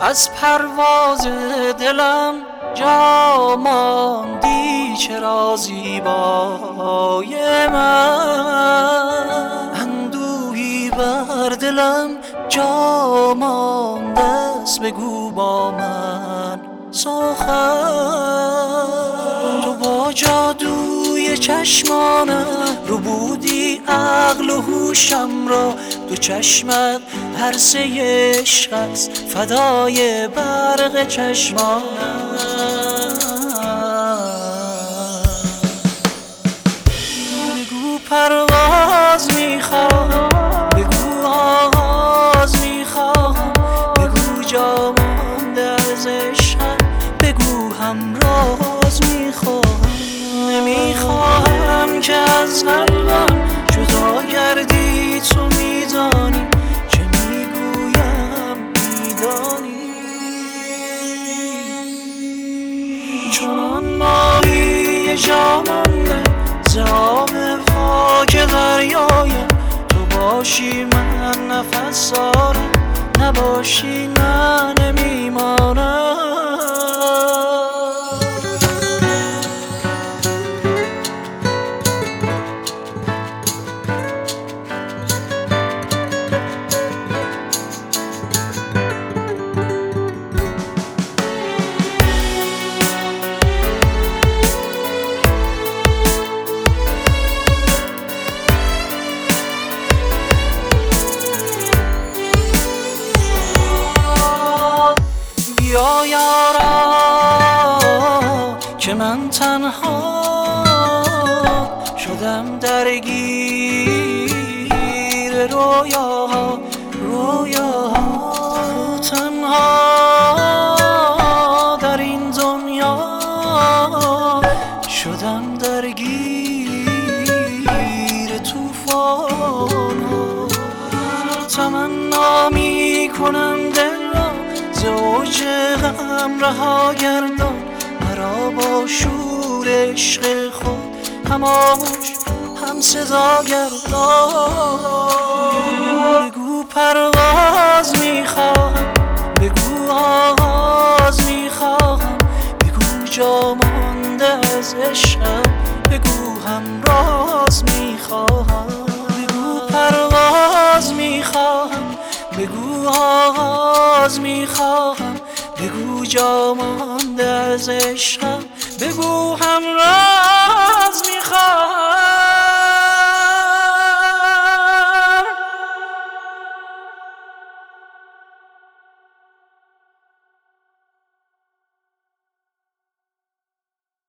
از پرواز دلم جا ماندی چرا زیبای من، اندوهی بر دلم جا مانده است، بگو با من سخن. تو با جادوی چشمانم رو بودی عقل و هوشم را، دو چشمت عرصه عشق است فدای برق چشمانم. بگو پرواز میخواهم، بگو آغاز میخواهم، بگو جا مانده از عشقم، بگو همراز میخواهم. نمیخواهم که از قلبم جدا گردی، تو میدانی چه میگویم میدانی. چون ماهی جا مانده ز آب پاک دریایم، تو باشی من نفس دارم، نباشی نه نمیمانم. بیا یارا که من تنها شدم درگیر رویاها، رویاها. تنها در این دنیا شدم درگیر طوفان‌ها. تمنا میکنم دل را ز اوج غم رها گردان، مرا با شور عشق خود هماغوش هم صدا گردان. بگو پرواز میخواهم، بگو آغاز میخواهم، بگو جا مانده از عشقم، بگو همراز میخواهم. بگو پرواز میخواهم، بگو آغاز میخواهم، بگو جا مانده از عشقم، بگو همراز